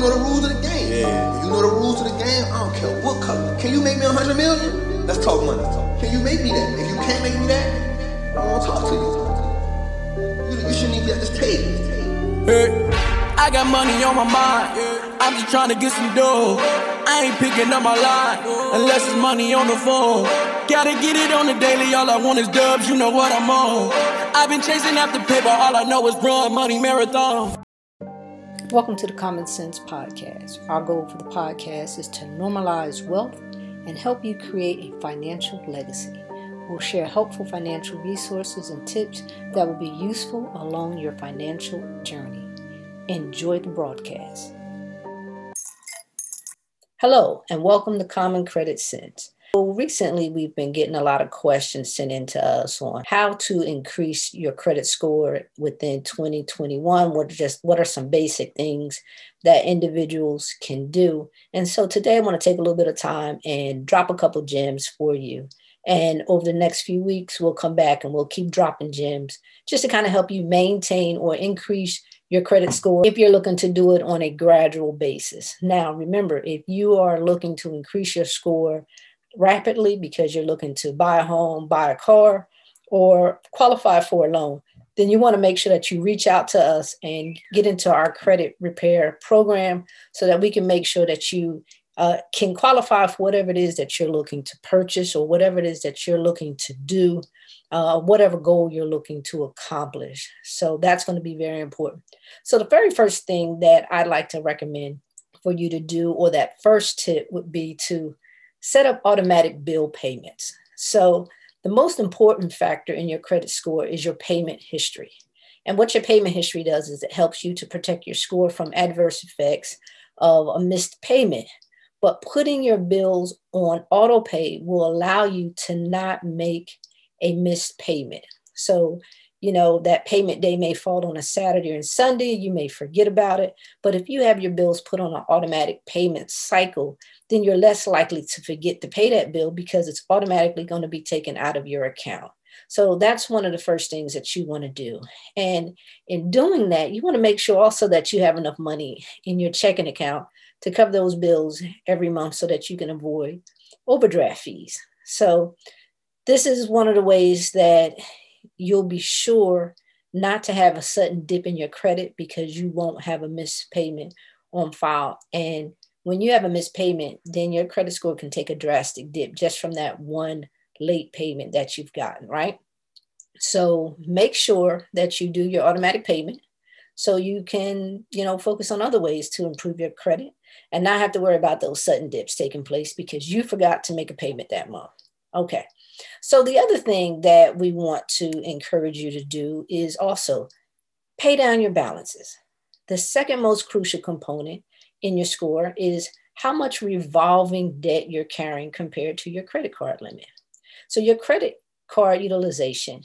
know the rules of the game. Yeah. If you know the rules of the game, I don't care what color. Can you make me 100 million? Let's talk money. Can you make me that? If you can't make me that, I don't want to talk to you. You shouldn't even be at this table. Hey, I got money on my mind. I'm just trying to get some dough. I ain't picking up my line unless it's money on the phone. Gotta get it on the daily. All I want is dubs. You know what I'm on. I've been chasing after paper. All I know is run money marathon. Welcome to the Common Sense Podcast. Our goal for the podcast is to normalize wealth and help you create a financial legacy. We'll share helpful financial resources and tips that will be useful along your financial journey. Enjoy the broadcast. Hello, and welcome to Common Credit Sense. Well, recently, we've been getting a lot of questions sent in to us on how to increase your credit score within 2021. What are some basic things that individuals can do? And so today I want to take a little bit of time and drop a couple gems for you. And over the next few weeks, we'll come back and we'll keep dropping gems just to kind of help you maintain or increase your credit score if you're looking to do it on a gradual basis. Now, remember, if you are looking to increase your score rapidly because you're looking to buy a home, buy a car, or qualify for a loan, then you want to make sure that you reach out to us and get into our credit repair program so that we can make sure that you can qualify for whatever it is that you're looking to purchase or whatever it is that you're looking to do, whatever goal you're looking to accomplish. So that's going to be very important. So the very first thing that I'd like to recommend for you to do, or that first tip, would be to set up automatic bill payments. So the most important factor in your credit score is your payment history. And what your payment history does is it helps you to protect your score from adverse effects of a missed payment. But putting your bills on auto pay will allow you to not make a missed payment. So, that payment day may fall on a Saturday and Sunday. You may forget about it. But if you have your bills put on an automatic payment cycle, then you're less likely to forget to pay that bill because it's automatically going to be taken out of your account. So that's one of the first things that you want to do. And in doing that, you want to make sure also that you have enough money in your checking account to cover those bills every month so that you can avoid overdraft fees. So this is one of the ways that you'll be sure not to have a sudden dip in your credit because you won't have a missed payment on file. And when you have a missed payment, then your credit score can take a drastic dip just from that one late payment that you've gotten, right? So make sure that you do your automatic payment so you can, focus on other ways to improve your credit and not have to worry about those sudden dips taking place because you forgot to make a payment that month. Okay. So the other thing that we want to encourage you to do is also pay down your balances. The second most crucial component in your score is how much revolving debt you're carrying compared to your credit card limit. So your credit card utilization,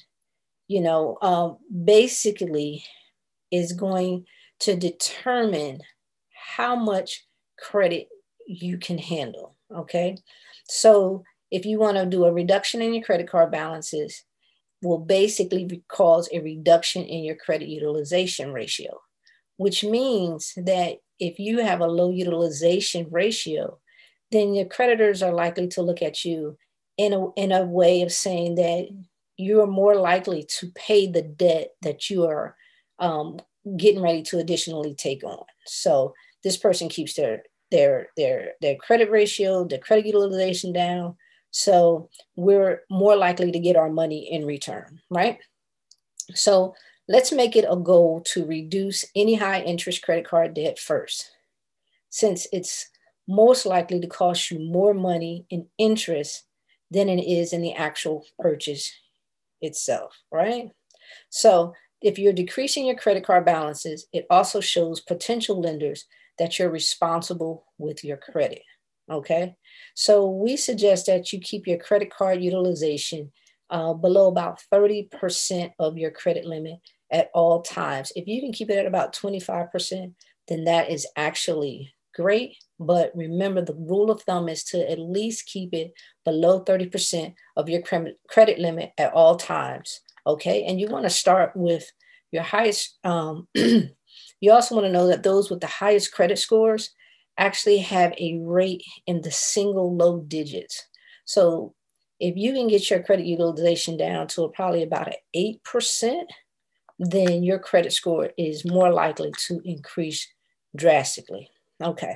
basically is going to determine how much credit you can handle. Okay. So if you want to do a reduction in your credit card balances, will basically cause a reduction in your credit utilization ratio, which means that if you have a low utilization ratio, then your creditors are likely to look at you in a way of saying that you are more likely to pay the debt that you are getting ready to additionally take on. So this person keeps their credit ratio, their credit utilization down. So we're more likely to get our money in return, right? So let's make it a goal to reduce any high interest credit card debt first, since it's most likely to cost you more money in interest than it is in the actual purchase itself, right? So if you're decreasing your credit card balances, it also shows potential lenders that you're responsible with your credit. Okay, so we suggest that you keep your credit card utilization below about 30% of your credit limit at all times. If you can keep it at about 25%, then that is actually great. But remember, the rule of thumb is to at least keep it below 30% of your credit limit at all times. Okay, and you want to start with your highest You also want to know that those with the highest credit scores actually have a rate in the single low digits. So if you can get your credit utilization down to probably about an 8%, then your credit score is more likely to increase drastically. Okay.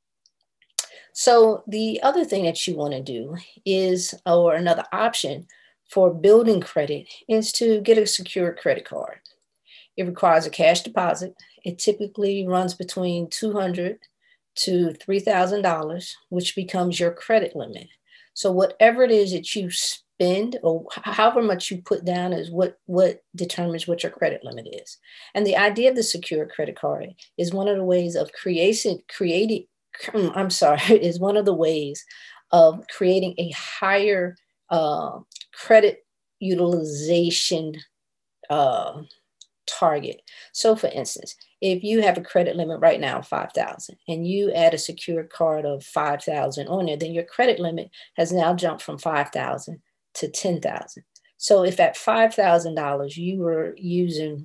So the other thing that you want to do is, or another option for building credit, is to get a secured credit card. It requires a cash deposit. It typically runs between $200 to $3,000, which becomes your credit limit. So whatever it is that you spend, or however much you put down, is what determines what your credit limit is. And the idea of the secured credit card is one of the ways of creating a higher credit utilization target. So for instance, if you have a credit limit right now of $5,000 and you add a secured card of $5,000 on there, then your credit limit has now jumped from $5,000 to $10,000. So if at $5,000 you were using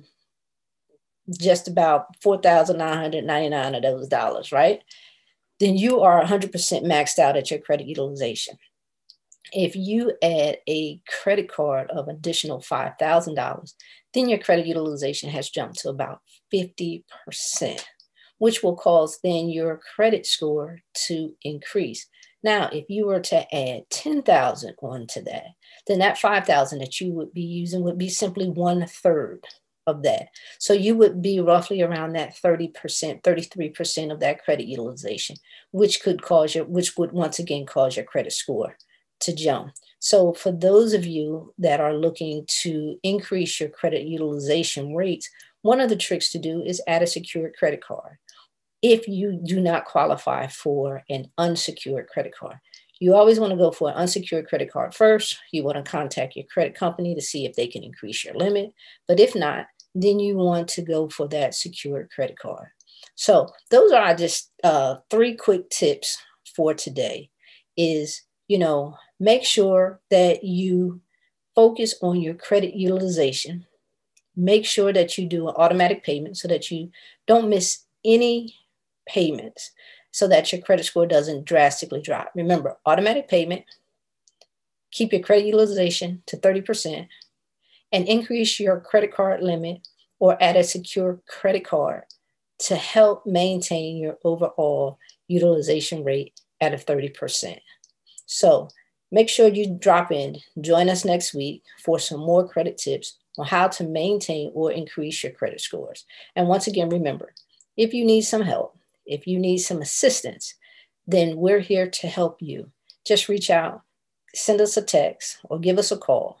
just about $4,999 of those dollars, right? Then you are 100% maxed out at your credit utilization. If you add a credit card of additional $5,000, then your credit utilization has jumped to about 50%, which will cause then your credit score to increase. Now, if you were to add $10,000 onto that, then that $5,000 that you would be using would be simply 1/3 of that. So you would be roughly around that 30%, 33% of that credit utilization, which would once again cause your credit score to jump. So for those of you that are looking to increase your credit utilization rates, one of the tricks to do is add a secured credit card. If you do not qualify for an unsecured credit card, you always want to go for an unsecured credit card first. You want to contact your credit company to see if they can increase your limit. But if not, then you want to go for that secured credit card. So those are just 3 quick tips for today. Is, make sure that you focus on your credit utilization. Make sure that you do an automatic payment so that you don't miss any payments, so that your credit score doesn't drastically drop. Remember, automatic payment, keep your credit utilization to 30%, and increase your credit card limit or add a secure credit card to help maintain your overall utilization rate at a 30%. So make sure you drop in, join us next week for some more credit tips on how to maintain or increase your credit scores. And once again, remember, if you need some help, if you need some assistance, then we're here to help you. Just reach out, send us a text, or give us a call,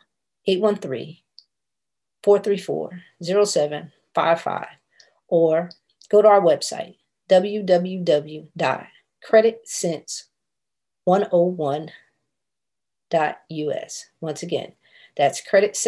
813-434-0755, or go to our website, www.creditsense101.us. Once again, that's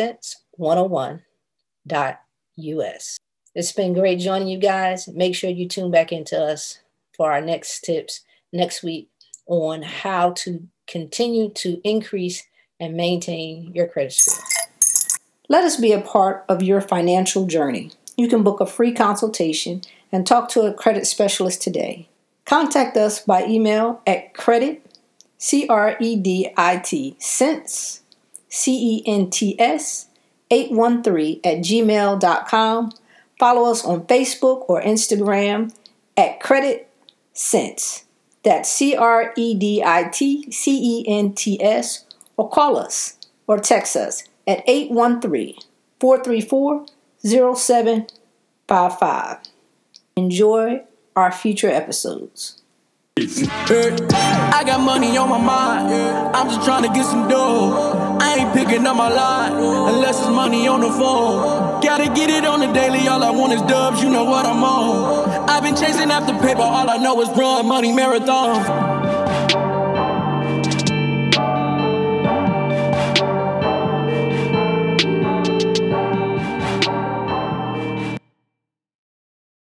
creditsense101.us. It's been great joining you guys. Make sure you tune back into us for our next tips next week on how to continue to increase and maintain your credit score. Let us be a part of your financial journey. You can book a free consultation and talk to a credit specialist today. Contact us by email at credit, CREDIT, cents, CENTS, 813@gmail.com. Follow us on Facebook or Instagram at Credit Sense. That's CREDITCENTS, or call us or text us at 813-434-0755. Enjoy our future episodes. I got money on my mind. I'm just trying to get some dough. I ain't picking up my line unless it's money on the phone. Gotta get it on the daily. All I want is dubs. You know what I'm on. I've been chasing after paper. All I know is run money marathon.